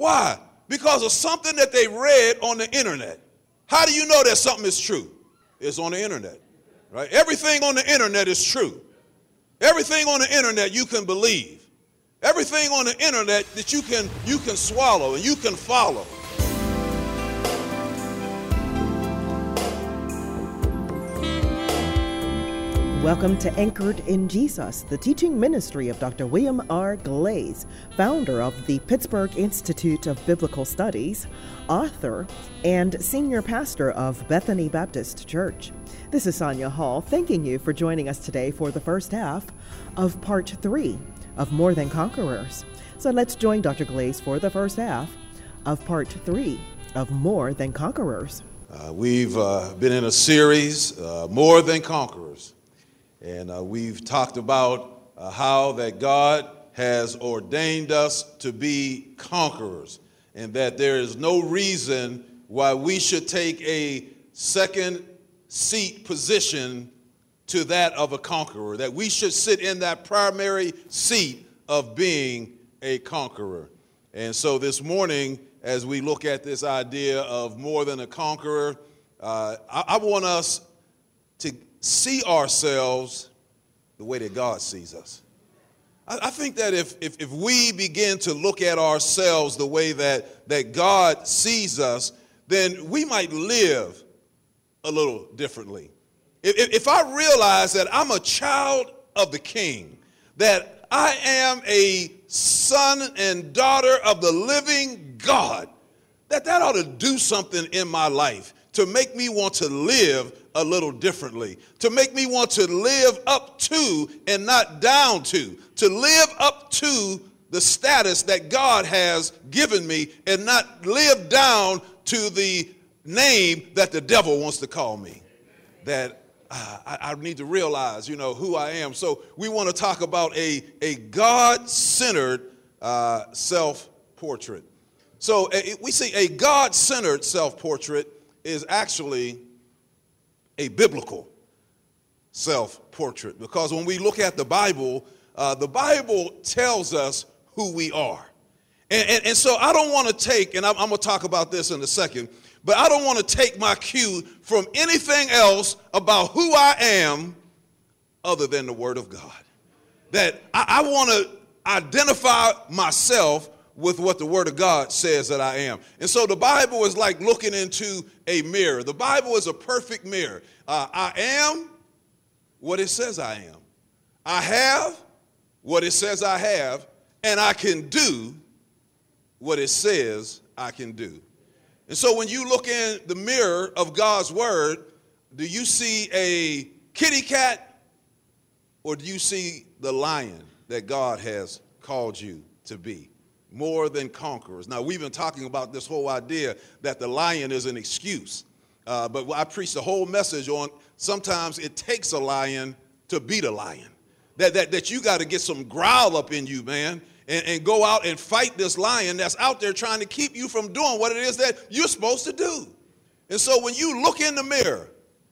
Why? Because of something that they read on the internet. How do you know that something is true? It's on the internet, right? Everything on the internet is true. Everything on the internet you can believe. Everything on the internet that you can swallow and you can follow. Welcome to Anchored in Jesus, the teaching ministry of Dr. William R. Glaze, founder of the Pittsburgh Institute of Biblical Studies, author, and senior pastor of Bethany Baptist Church. This is Sonia Hall, thanking you for joining us today for the first half of part 3 of More Than Conquerors. So let's join Dr. Glaze for the first half of part 3 of More Than Conquerors. We've been in a series, More Than Conquerors. And we've talked about how that God has ordained us to be conquerors, and that there is no reason why we should take a second seat position to that of a conqueror, that we should sit in that primary seat of being a conqueror. And so this morning, as we look at this idea of more than a conqueror, I want us to see ourselves the way that God sees us. I think that if we begin to look at ourselves the way that God sees us, then we might live a little differently. If I realize that I'm a child of the King, that I am a son and daughter of the living God, that ought to do something in my life to make me want to live a little differently, to make me want to live up to and not down to live up to the status that God has given me and not live down to the name that the devil wants to call me. That I need to realize, who I am. So we want to talk about a God-centered self-portrait. So we see a God-centered self-portrait is actually a biblical self-portrait, because when we look at the Bible tells us who we are. And so I don't want to take, and I'm going to talk about this in a second, but I don't want to take my cue from anything else about who I am other than the Word of God. That I want to identify myself with what the Word of God says that I am. And so the Bible is like looking into a mirror. The Bible is a perfect mirror. I am what it says I am. I have what it says I have, and I can do what it says I can do. And so when you look in the mirror of God's Word, do you see a kitty cat, or do you see the lion that God has called you to be? More than conquerors. Now, we've been talking about this whole idea that the lion is an excuse. But I preached the whole message on sometimes it takes a lion to beat a lion. That you got to get some growl up in you, man, and go out and fight this lion that's out there trying to keep you from doing what it is that you're supposed to do. And so when you look in the mirror,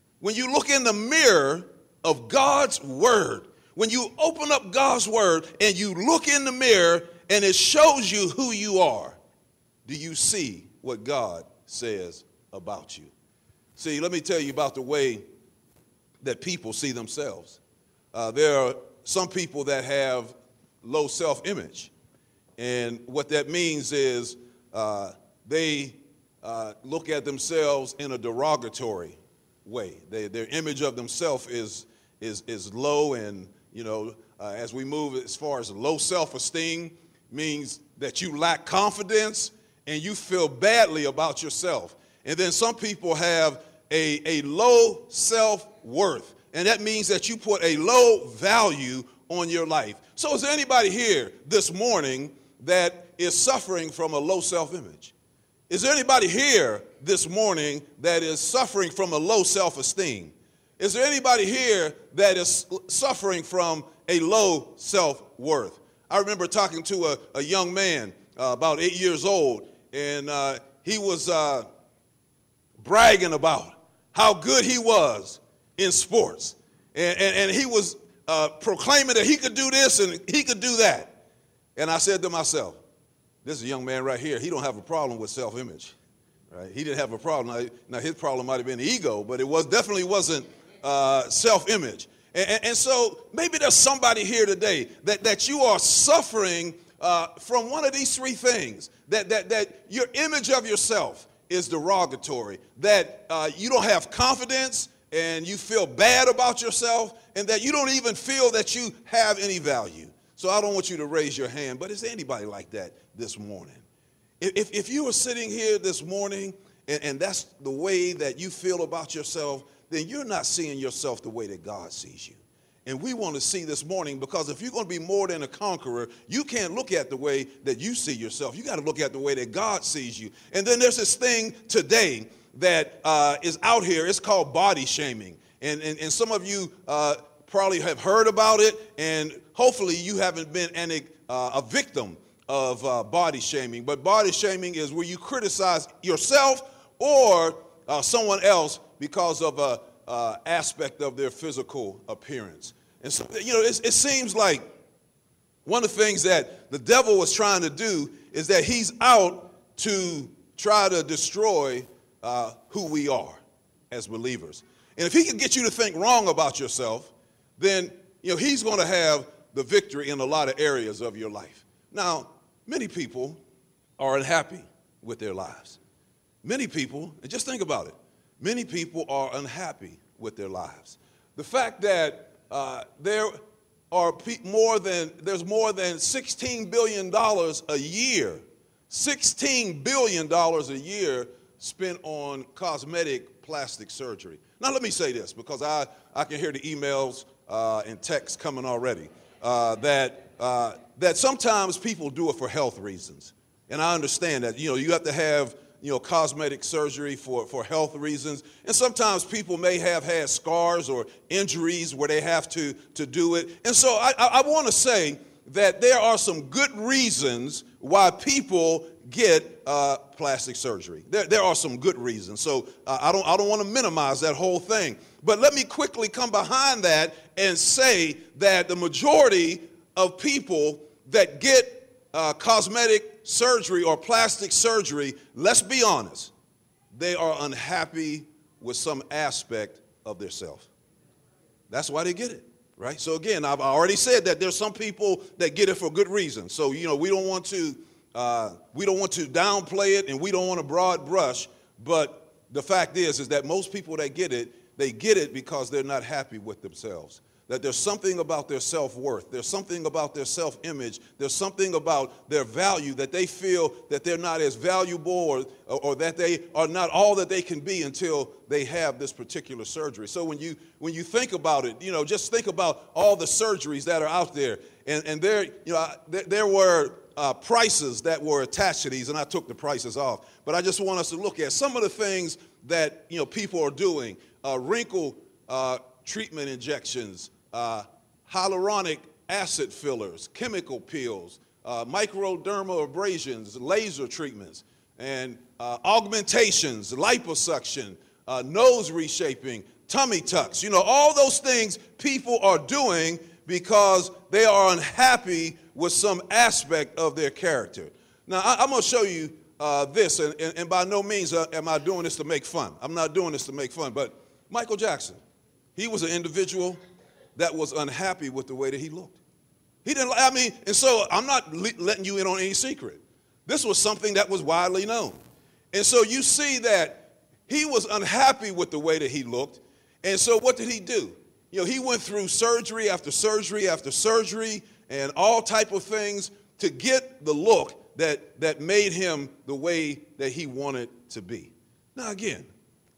of God's Word, when you open up God's Word and you look in the mirror and it shows you who you are, do you see what God says about you? See, let me tell you about the way that people see themselves. There are some people that have low self-image. And what that means is they look at themselves in a derogatory way. Their image of themselves is low, and, as we move as far as low self-esteem, means that you lack confidence and you feel badly about yourself. And then some people have a low self-worth, and that means that you put a low value on your life. So is there anybody here this morning that is suffering from a low self-image? Is there anybody here this morning that is suffering from a low self-esteem? Is there anybody here that is suffering from a low self-worth? I remember talking to a young man about 8 years old, and he was bragging about how good he was in sports. And he was proclaiming that he could do this and he could do that. And I said to myself, this is a young man right here. He don't have a problem with self-image, right? He didn't have a problem. Now his problem might have been ego, but it definitely wasn't self-image. And so maybe there's somebody here today that you are suffering from one of these three things, that your image of yourself is derogatory, that you don't have confidence and you feel bad about yourself, and that you don't even feel that you have any value. So I don't want you to raise your hand, but is there anybody like that this morning? If you were sitting here this morning and that's the way that you feel about yourself, then you're not seeing yourself the way that God sees you. And we want to see this morning, because if you're going to be more than a conqueror, you can't look at the way that you see yourself. You got to look at the way that God sees you. And then there's this thing today that is out here. It's called body shaming. And some of you probably have heard about it, and hopefully you haven't been a victim of body shaming. But body shaming is where you criticize yourself or someone else because of a aspect of their physical appearance. And so, it seems like one of the things that the devil was trying to do is that he's out to try to destroy who we are as believers. And if he can get you to think wrong about yourself, then he's going to have the victory in a lot of areas of your life. Now, many people are unhappy with their lives. Many people, and just think about it, many people are unhappy with their lives. The fact that there's more than $16 billion a year, $16 billion a year spent on cosmetic plastic surgery. Now, let me say this, because I can hear the emails and texts coming already, that sometimes people do it for health reasons. And I understand that, you have to have cosmetic surgery for health reasons. And sometimes people may have had scars or injuries where they have to do it. And so I want to say that there are some good reasons why people get plastic surgery. There are some good reasons. So I don't want to minimize that whole thing. But let me quickly come behind that and say that the majority of people that get cosmetic surgery or plastic surgery, let's be honest, they are unhappy with some aspect of their self. That's why they get it, right? So again, I've already said that there's some people that get it for good reasons. So we don't want to downplay it, and we don't want to broad brush. But the fact is that most people that get it, they get it because they're not happy with themselves. That there's something about their self-worth, there's something about their self-image, there's something about their value that they feel that they're not as valuable or that they are not all that they can be until they have this particular surgery. So when you think about it, just think about all the surgeries that are out there. And there were prices that were attached to these, and I took the prices off. But I just want us to look at some of the things that people are doing. Wrinkle treatment injections, hyaluronic acid fillers, chemical peels, microdermal abrasions, laser treatments, and augmentations, liposuction, nose reshaping, tummy tucks. All those things people are doing because they are unhappy with some aspect of their character. Now, I'm going to show you this, and by no means am I doing this to make fun. I'm not doing this to make fun, but Michael Jackson, he was an individual that was unhappy with the way that he looked. And so I'm not letting you in on any secret. This was something that was widely known. And so you see that he was unhappy with the way that he looked. And so what did he do? He went through surgery after surgery after surgery and all type of things to get the look that made him the way that he wanted to be. Now, again,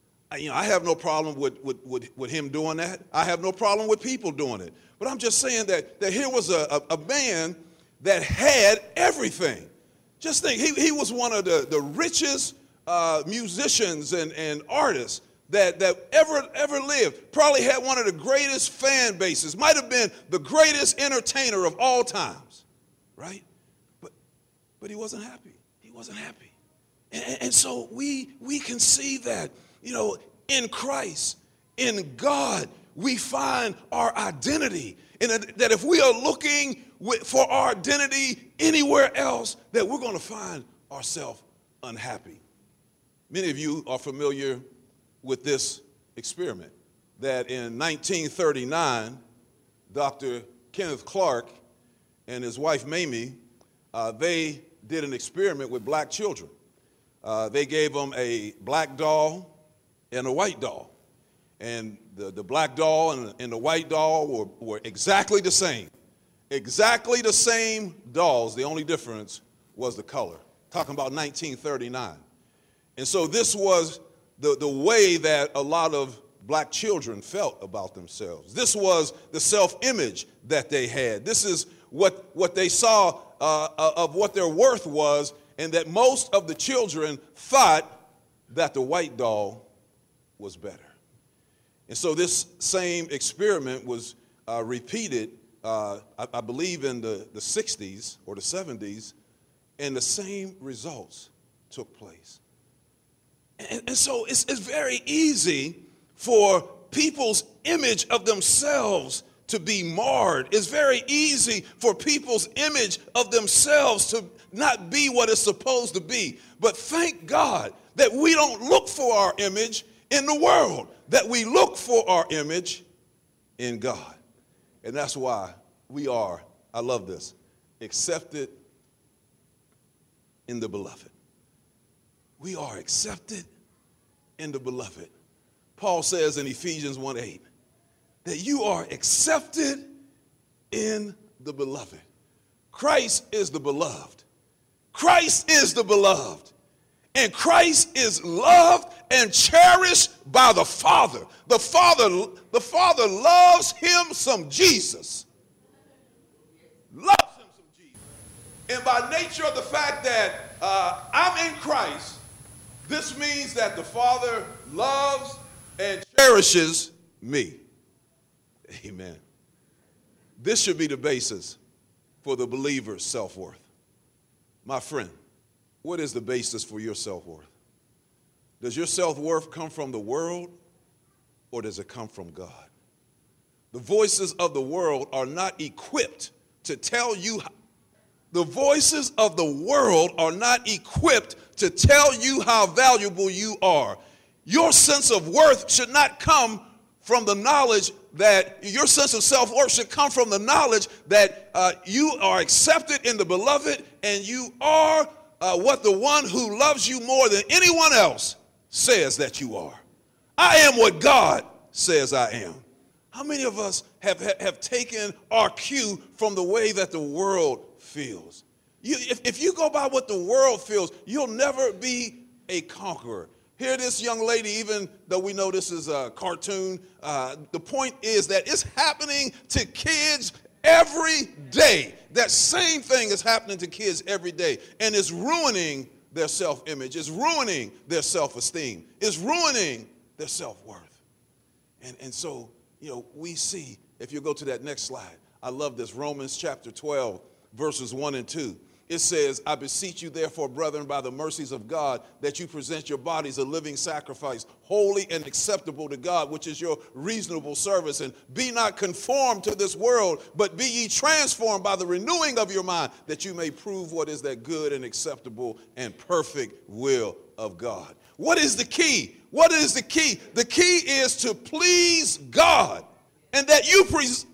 I have no problem with him doing that. I have no problem with people doing it. But I'm just saying that here was a man that had everything. Just think, he was one of the richest musicians and artists that ever lived. Probably had one of the greatest fan bases. Might have been the greatest entertainer of all times, right? But he wasn't happy. He wasn't happy. And so we can see that, in Christ, in God, we find our identity. And that if we are looking for our identity anywhere else, that we're going to find ourselves unhappy. Many of you are familiar with this experiment, that in 1939, Dr. Kenneth Clark and his wife Mamie, they did an experiment with black children. They gave them a black doll and a white doll. And the black doll and the white doll were exactly the same. Exactly the same dolls. The only difference was the color. Talking about 1939. And so this was the way that a lot of black children felt about themselves. This was the self-image that they had. This is what they saw of what their worth was, and that most of the children thought that the white doll was better. And so this same experiment was repeated, I believe, in the 60s or the 70s, and the same results took place. And so it's very easy for people's image of themselves to be marred. It's very easy for people's image of themselves to not be what it's supposed to be. But thank God that we don't look for our image in the world, that we look for our image in God. And that's why we are, I love this, accepted in the beloved. We are accepted in the beloved. Paul says in Ephesians 1:8 that you are accepted in the beloved. Christ is the beloved. Christ is the beloved. And Christ is loved and cherished by the Father. The Father loves him some Jesus. Loves him some Jesus. And by nature of the fact that I'm in Christ, this means that the Father loves and cherishes me. Amen. This should be the basis for the believer's self-worth. My friend, what is the basis for your self-worth? Does your self-worth come from the world, or does it come from God? The voices of the world are not equipped to tell you. The voices of the world are not equipped to tell you how valuable you are. Your sense of worth should not come from the knowledge that your sense of self-worth should come from the knowledge that you are accepted in the beloved, and you are what the one who loves you more than anyone else says that you are. I am what God says I am. How many of us have taken our cue from the way that the world feels? If you go by what the world feels, you'll never be a conqueror. Here, this young lady, even though we know this is a cartoon, the point is that it's happening to kids every day. That same thing is happening to kids every day, and it's ruining their self-image. It's ruining their self-esteem. It's ruining their self-worth. And so, we see, if you go to that next slide, I love this, Romans chapter 12, verses 1 and 2. It says, I beseech you, therefore, brethren, by the mercies of God, that you present your bodies a living sacrifice, holy and acceptable to God, which is your reasonable service. And be not conformed to this world, but be ye transformed by the renewing of your mind, that you may prove what is that good and acceptable and perfect will of God. What is the key? What is the key? The key is to please God, and that you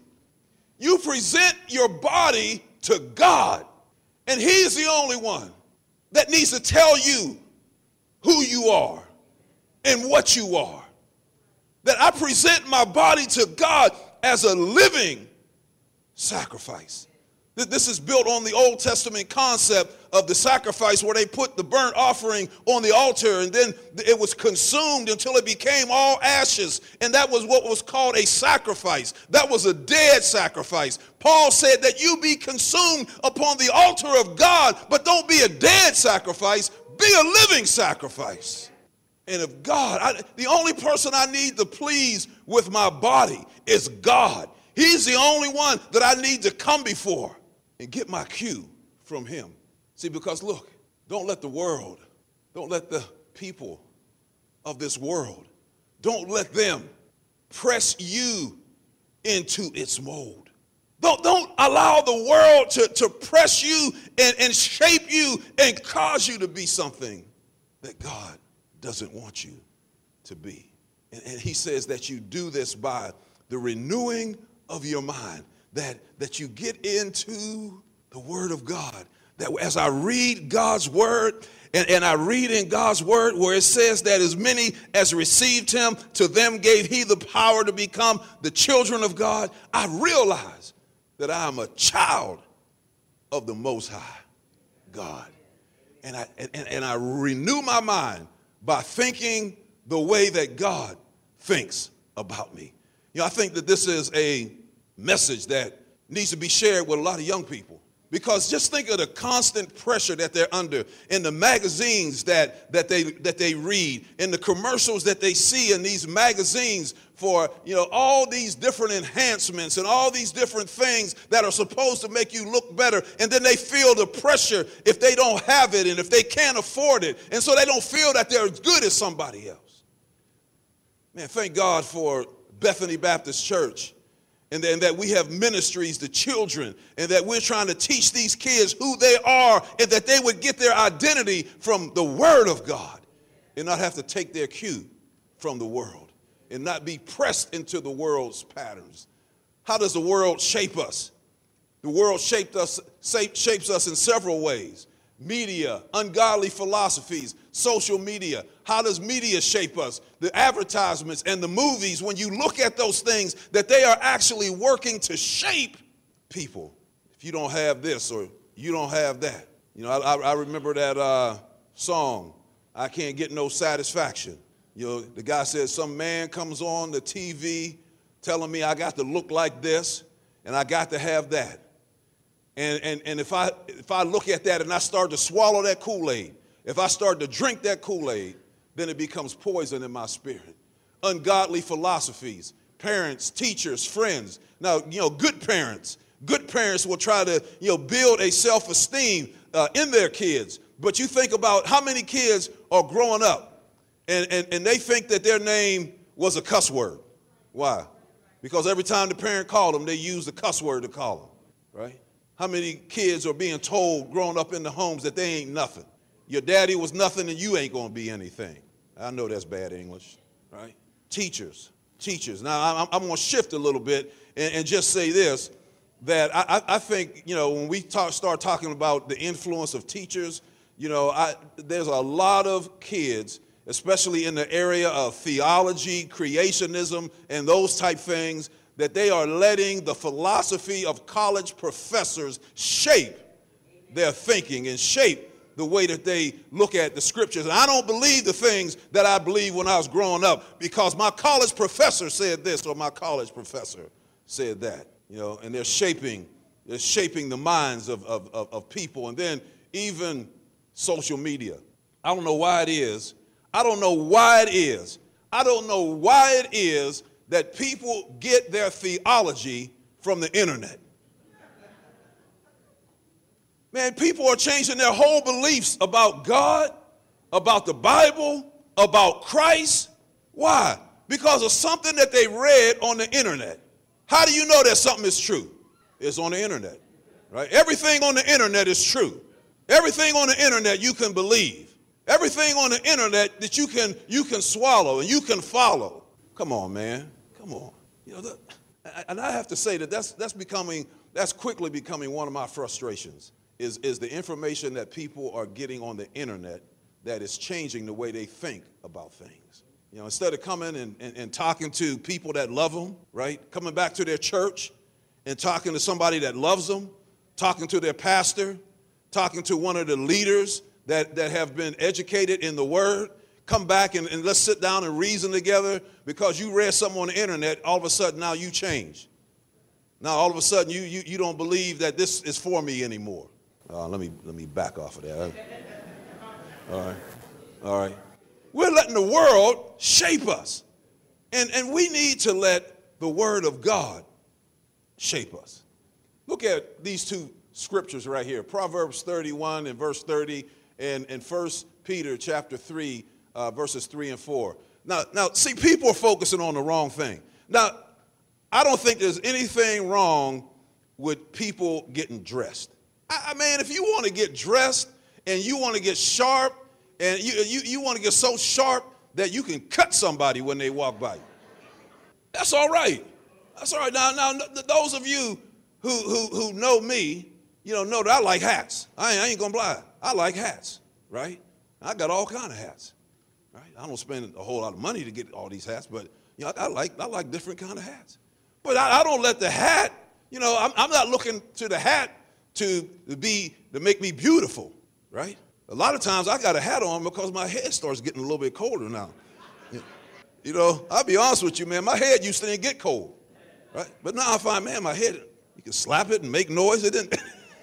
present your body to God. And he's the only one that needs to tell you who you are and what you are. That I present my body to God as a living sacrifice. This is built on the Old Testament concept of the sacrifice, where they put the burnt offering on the altar, and then it was consumed until it became all ashes. And that was what was called a sacrifice. That was a dead sacrifice. Paul said that you be consumed upon the altar of God, but don't be a dead sacrifice, be a living sacrifice. And if God, the only person I need to please with my body is God. He's the only one that I need to come before and get my cue from him. See, because look, don't let the world, don't let the people of this world, don't let them press you into its mold. Don't allow the world to press you and shape you and cause you to be something that God doesn't want you to be. And he says that you do this by the renewing of your mind, that you get into the Word of God. That as I read God's Word, and I read in God's Word where it says that as many as received him, to them gave he the power to become the children of God, I realize that I am a child of the Most High God. And I renew my mind by thinking the way that God thinks about me. You know, I think that this is a message that needs to be shared with a lot of young people. Because just think of the constant pressure that they're under in the magazines that they read, in the commercials that they see in these magazines for, you know, all these different enhancements and all these different things that are supposed to make you look better. And then they feel the pressure if they don't have it and if they can't afford it. And so they don't feel that they're as good as somebody else. Man, thank God for Bethany Baptist Church. And that we have ministries to children, and that we're trying to teach these kids who they are, and that they would get their identity from the Word of God and not have to take their cue from the world and not be pressed into the world's patterns. How does the world shape us? The world shapes us in several ways. Media, ungodly philosophies, social media. How does media shape us? The advertisements and the movies, when you look at those things, that they are actually working to shape people. If you don't have this or you don't have that. You know, I remember that song, I Can't Get No Satisfaction. You know, the guy says some man comes on the TV telling me I got to look like this and I got to have that. And if I look at that and I start to swallow that Kool-Aid, if I start to drink that Kool-Aid, then it becomes poison in my spirit. Ungodly philosophies, parents, teachers, friends. Now, you know, good parents will try to, you know, build a self-esteem in their kids. But you think about how many kids are growing up and they think that their name was a cuss word. Why? Because every time the parent called them, they use the cuss word to call them, right? How many kids are being told growing up in the homes that they ain't nothing? Your daddy was nothing and you ain't going to be anything. I know that's bad English, right? Teachers. Now, I'm going to shift a little bit and just say this, that I think, you know, when we start talking about the influence of teachers, you know, there's a lot of kids, especially in the area of theology, creationism, and those type things, that they are letting the philosophy of college professors shape their thinking and shape the way that they look at the scriptures. And I don't believe the things that I believed when I was growing up because my college professor said this or my college professor said that, you know, and they're shaping the minds of people. And then even social media. I don't know why it is that people get their theology from the internet. Man, people are changing their whole beliefs about God, about the Bible, about Christ. Why? Because of something that they read on the internet. How do you know that something is true? It's on the internet, right? Everything on the internet is true. Everything on the internet you can believe. Everything on the internet that you can swallow and you can follow. Come on, man. Come on. You know, and I have to say that that's quickly becoming one of my frustrations is the information that people are getting on the internet that is changing the way they think about things. You know, instead of coming and talking to people that love them, right? Coming back to their church and talking to somebody that loves them, talking to their pastor, talking to one of the leaders that have been educated in the word. Come back and let's sit down and reason together because you read something on the internet, all of a sudden now you change. Now all of a sudden you don't believe that this is for me anymore. Let me back off of that. All right. We're letting the world shape us. And we need to let the word of God shape us. Look at these two scriptures right here. Proverbs 31 and verse 30 and 1 Peter chapter 3, verses 3 and 4. Now, see, people are focusing on the wrong thing. Now, I don't think there's anything wrong with people getting dressed. I mean, if you want to get dressed and you want to get sharp and you want to get so sharp that you can cut somebody when they walk by you, that's all right. That's all right. Now, those of you who know me, know that I like hats. I ain't gonna lie. I like hats, right? I got all kind of hats, right? I don't spend a whole lot of money to get all these hats, but I like different kind of hats. But I don't let the hat, I'm not looking to the hat to make me beautiful, right? A lot of times I got a hat on because my head starts getting a little bit colder now. I'll be honest with you, man. My head used to didn't get cold, right? But now I find, man, my head, you can slap it and make noise. It didn't.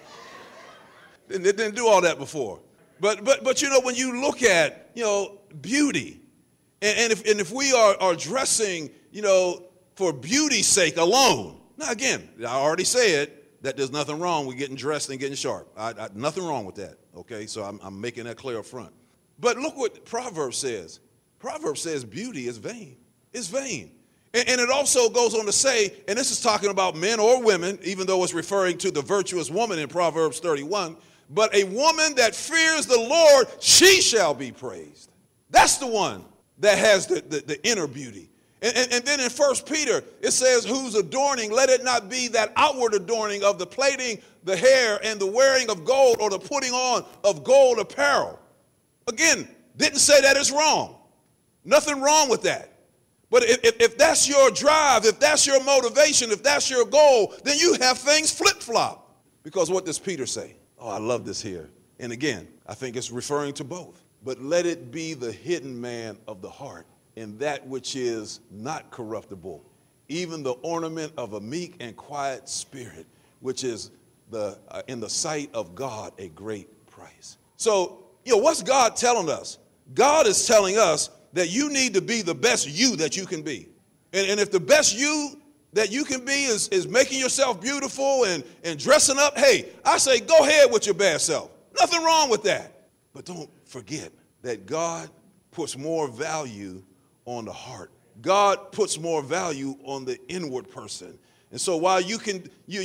It didn't do all that before. But when you look at beauty, and if we are dressing for beauty's sake alone. Now again, I already said that there's nothing wrong with getting dressed and getting sharp. Nothing wrong with that. Okay, so I'm making that clear up front. But look what Proverbs says. Proverbs says beauty is vain. It's vain. And it also goes on to say, and this is talking about men or women, even though it's referring to the virtuous woman in Proverbs 31, but a woman that fears the Lord, she shall be praised. That's the one that has the inner beauty. And then in 1 Peter, it says, whose adorning, let it not be that outward adorning of the plaiting, the hair, and the wearing of gold, or the putting on of gold apparel. Again, didn't say that it's wrong. Nothing wrong with that. But if that's your drive, if that's your motivation, if that's your goal, then you have things flip-flop. Because what does Peter say? Oh, I love this here. And again, I think it's referring to both. But let it be the hidden man of the heart, and that which is not corruptible, even the ornament of a meek and quiet spirit, which is in the sight of God a great price. So, what's God telling us? God is telling us that you need to be the best you that you can be. And if the best you that you can be is making yourself beautiful and dressing up, hey, I say go ahead with your best self. Nothing wrong with that. But don't forget that God puts more value on the heart. God puts more value on the inward person. And so while you can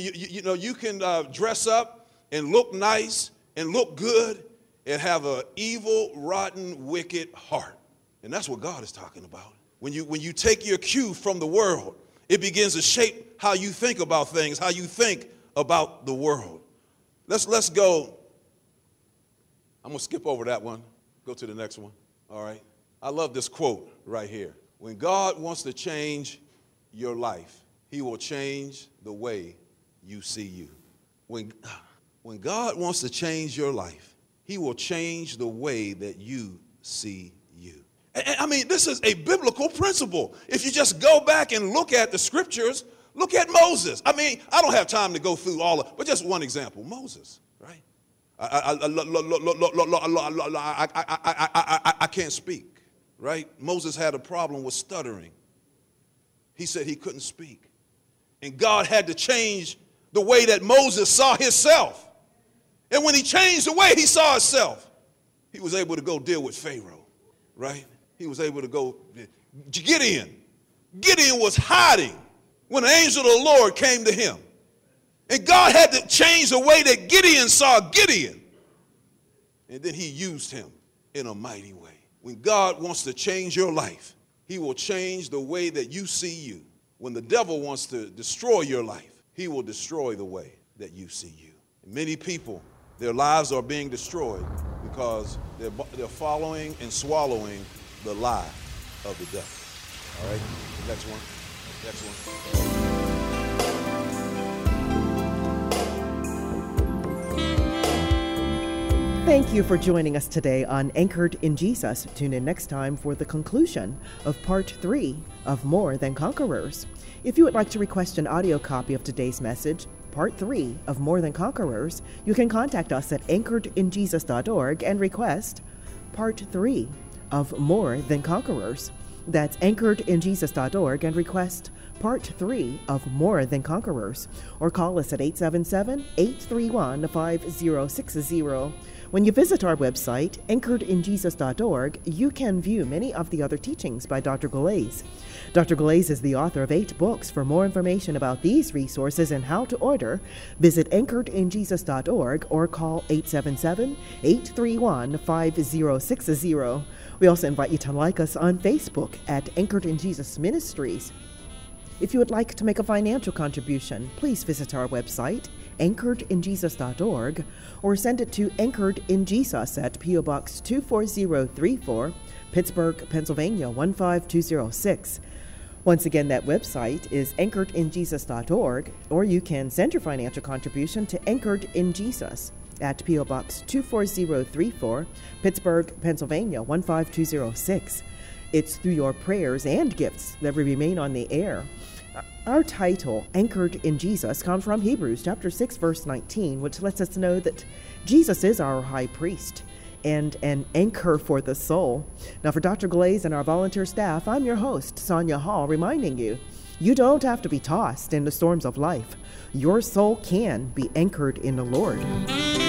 dress up and look nice and look good and have an evil, rotten, wicked heart. And that's what God is talking about. When you take your cue from the world, it begins to shape how you think about things, how you think about the world. Let's go. I'm going to skip over that one. Go to the next one. All right. I love this quote right here. When God wants to change your life, he will change the way you see you. When God wants to change your life, he will change the way that you see you. I mean, this is a biblical principle. If you just go back and look at the scriptures, look at Moses. I mean, I don't have time to go through all of it, but just one example, Moses, right? I can't speak, right? Moses had a problem with stuttering. He said he couldn't speak. And God had to change the way that Moses saw himself. And when he changed the way he saw himself, he was able to go deal with Pharaoh, right? He was able to go. Gideon was hiding when the angel of the Lord came to him. And God had to change the way that Gideon saw Gideon. And then he used him in a mighty way. When God wants to change your life, he will change the way that you see you. When the devil wants to destroy your life, he will destroy the way that you see you. And many people, their lives are being destroyed because they're following and swallowing the lie of the devil. All right, next one. Thank you for joining us today on Anchored in Jesus. Tune in next time for the conclusion of part 3 of More Than Conquerors. If you would like to request an audio copy of today's message, part 3 of More Than Conquerors, you can contact us at anchoredinjesus.org and request part 3 of More Than Conquerors. That's anchoredinjesus.org and request part 3 of More Than Conquerors. Or call us at 877-831-5060. When you visit our website, anchoredinjesus.org, you can view many of the other teachings by Dr. Galais. Dr. Galais is the author of 8 books. For more information about these resources and how to order, visit anchoredinjesus.org or call 877-831-5060. We also invite you to like us on Facebook at Anchored in Jesus Ministries. If you would like to make a financial contribution, please visit our website, anchoredinjesus.org, or send it to Anchored in Jesus at P.O. Box 24034, Pittsburgh, Pennsylvania 15206. Once again, that website is anchoredinjesus.org, or you can send your financial contribution to Anchored in Jesus at P.O. Box 24034, Pittsburgh, Pennsylvania 15206. It's through your prayers and gifts that we remain on the air. Our title, Anchored in Jesus, comes from Hebrews chapter 6, verse 19, which lets us know that Jesus is our high priest and an anchor for the soul. Now, for Dr. Galais and our volunteer staff, I'm your host, Sonia Hall, reminding you, you don't have to be tossed in the storms of life. Your soul can be anchored in the Lord.